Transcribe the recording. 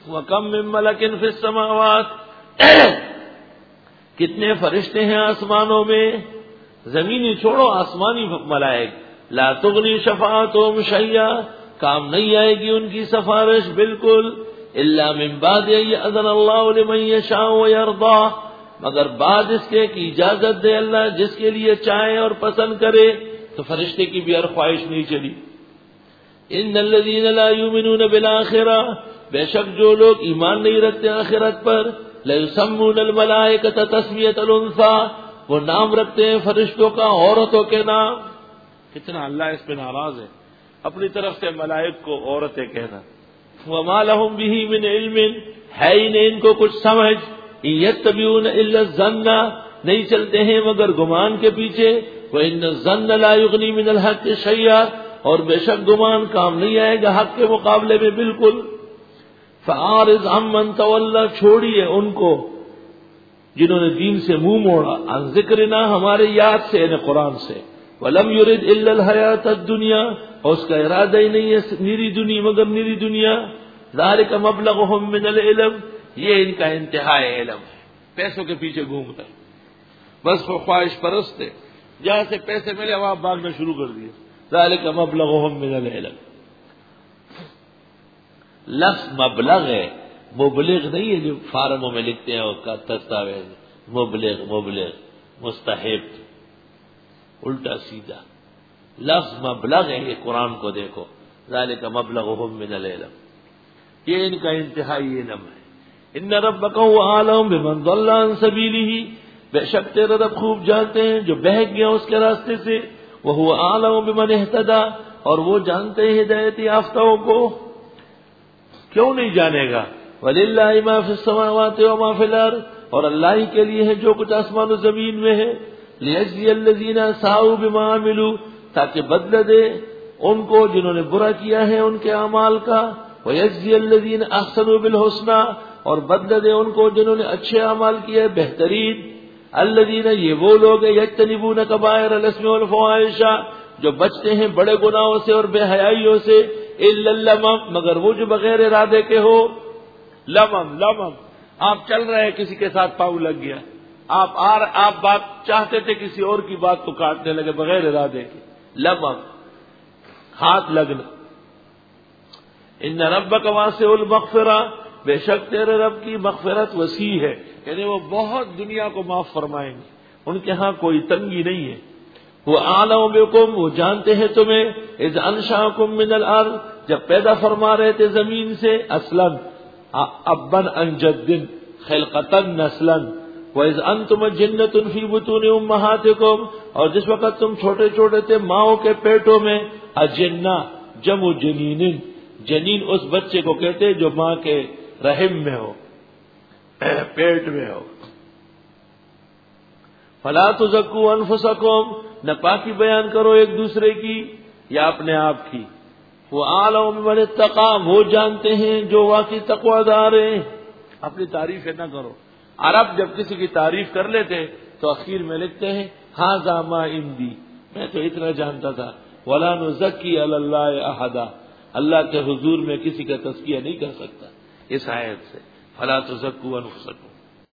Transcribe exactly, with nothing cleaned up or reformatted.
وَكَمْ مِن مَلَكٍ فِي السَّمَاوَاتِ کتنے فرشتے ہیں آسمانوں میں، زمینی چھوڑو آسمانی ملائک، لا تغنی شفاعتهم شیئا، کام نہیں آئے گی ان کی سفارش بالکل، الا من بعد ان یأذن اللہ لمن یشاء ویرضی، مگر بعد اس کے کہ اجازت دے اللہ جس کے لیے چاہے اور پسند کرے. تو فرشتے کی بھی ہر خواہش نہیں چلی. ان الذین لا یؤمنون بالآخرہ، بے شک جو لوگ ایمان نہیں رکھتے آخرت پر، لَيُسَمُّونَ الْمَلَائِكَةَ تَسْمِيَةَ الْأُنثىٰ، وہ نام رکھتے ہیں فرشتوں کا عورتوں کے نام. کتنا اللہ اس پہ ناراض ہے، اپنی طرف سے ملائک کو عورتیں کہنا. وَمَا لَهُم بِهِ مِنْ عِلْمٍ، ہے ہی نہیں ان کو کچھ سمجھ. إِن يَتَّبِعُونَ إِلَّا الظَّنَّ، نہیں چلتے ہیں مگر گمان کے پیچھے. وَإِنَّ الظَّنَّ لَا يُغْنِي مِنَ الْحَقِّ شَيْئًا، اور بے شک گمان کام نہیں آئے گا حق کے مقابلے میں بالکل. فَأَعْرِضْ عَمَّنْ تَوَلَّىٰ، چھوڑیے ان کو جنہوں نے دین سے منہ موڑا، عن ذکرنا، ہمارے یاد سے یعنی قرآن سے. وَلَمْ يُرِدْ إِلَّا الْحَيَاةَ الدُّنْيَا، اور اس کا ارادہ ہی نہیں ہے نیری دنیا مگر نیری دنیا. ذَلِكَ مَبْلَغُهُم مِّنَ الْعِلْمِ، یہ ان کا انتہائی علم ہے، پیسوں کے پیچھے گھوم کر بس وہ خواہش پرست ہے، جہاں سے پیسے ملے وہاں بھاگنا شروع کر دیے. ذَلِكَ مَبْلَغُهُم مِّنَ الْعِلْمِ، لفظ مبلغ ہے، مبلغ نہیں ہے جو فارموں میں لکھتے ہیں اس کا دستاویز. مبلغ مبلغ مستحب، الٹا سیدھا. لفظ مبلغ ہے، یہ قرآن کو دیکھو. ذالک مبلغہم من العلم، یہ ان کا انتہائی علم ہے. ان ربک هو اعلم بمن ضل عن سبیلہ، بے شک تیرا رب خوب جانتے ہیں جو بہک گیا اس کے راستے سے. وہو اعلم بمن اہتدی، اور وہ جانتے ہیں ہدایت یافتوں کو. کیوں نہیں جانے گا؟ وَلِلَّهِ مَا فِي السَّمَاوَاتِ وَمَا فِي الْأَرْضِ، اور اللہ ہی کے لیے ہے جو کچھ آسمان و زمین میں ہے. لِيَجْزِيَ الَّذِينَ أَسَاءُوا بِمَا عَمِلُوا، تاکہ بدلہ دے ان کو جنہوں نے برا کیا ہے ان کے اعمال کا. وَيَجْزِيَ الَّذِينَ أَحْسَنُوا بِالْحُسْنَى، اور بدلہ دے ان کو جنہوں نے اچھے اعمال کیے بہترین. الَّذِينَ، یہ وہ لوگ ہیں، يَجْتَنِبُونَ كَبَائِرَ الْإِثْمِ وَالْفَوَاحِشَ، جو بچتے ہیں بڑے گناہوں سے اور بے حیائیوں سے. إِلَّا اللَّمَمَ، مگر وہ جو بغیر ارادے کے ہو. لمم لمم، آپ چل رہے ہیں کسی کے ساتھ پاؤں لگ گیا، آپ آر آپ بات چاہتے تھے کسی اور کی بات کو کاٹنے لگے بغیر ارادے کے. لمم، ہاتھ لگنا. ان ربک واسع المغفرہ، بے شک تیرے رب کی مغفرت وسیع ہے، یعنی وہ بہت دنیا کو معاف فرمائیں گے، ان کے ہاں کوئی تنگی نہیں ہے. وہ اعلم بکم، وہ جانتے ہیں تمہیں. اذ انشاکم من الارض، جب پیدا فرما رہے تھے زمین سے. اصلا ابن ان جد، خلقتا نسلا. وَإِذْ أَنْتُمْ جِنَّةٌ فِي بُطُونِ أُمَّهَاتِكُمْ، اور جس وقت تم چھوٹے چھوٹے تھے ماؤں کے پیٹوں میں. اجنہ جمع جنین، جنین اس بچے کو کہتے جو ماں کے رحم میں ہو، پیٹ میں ہو. فَلَا تُزَكُّوا أَنفُسَكُمْ، نہ پاکی بیان کرو ایک دوسرے کی یا اپنے آپ کی. وَأَعْلَمُ بِمَنِ اتَّقَىٰ، وہ جانتے ہیں جو واقعی تقوی دار ہیں. اپنی تعریف نہ کرو. عرب جب کسی کی تعریف کر لیتے تو اخیر میں لکھتے ہیں ھذا ما عندی، میں تو اتنا جانتا تھا. وَلَا نُزَكِّي عَلَى اللَّهِ أَحَدًا، اللہ کے حضور میں کسی کا تزکیہ نہیں کر سکتا. اس آیت سے فَلَا تُزَكُّوا أَنفُسَكُمْ.